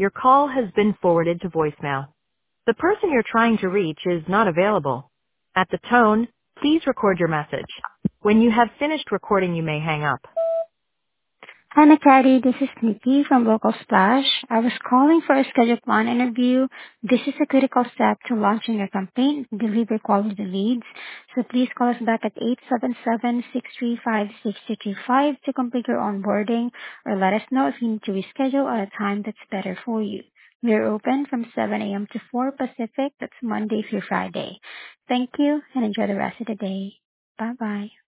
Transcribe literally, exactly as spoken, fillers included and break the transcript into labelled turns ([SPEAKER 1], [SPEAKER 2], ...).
[SPEAKER 1] Your call has been forwarded to voicemail. The person you're trying to reach is not available. At the tone, please record your message. When you have finished recording, you may hang up.
[SPEAKER 2] Hi, Macari. This is Nikki from Local Splash. I was calling for a schedule plan interview. This is a critical step to launching your campaign to deliver quality leads. So please call us back at eight seven seven, six three five, six two two five to complete your onboarding, or let us know if you need to reschedule at a time that's better for you. We are open from seven a.m. to four Pacific. That's Monday through Friday. Thank you and enjoy the rest of the day. Bye-bye.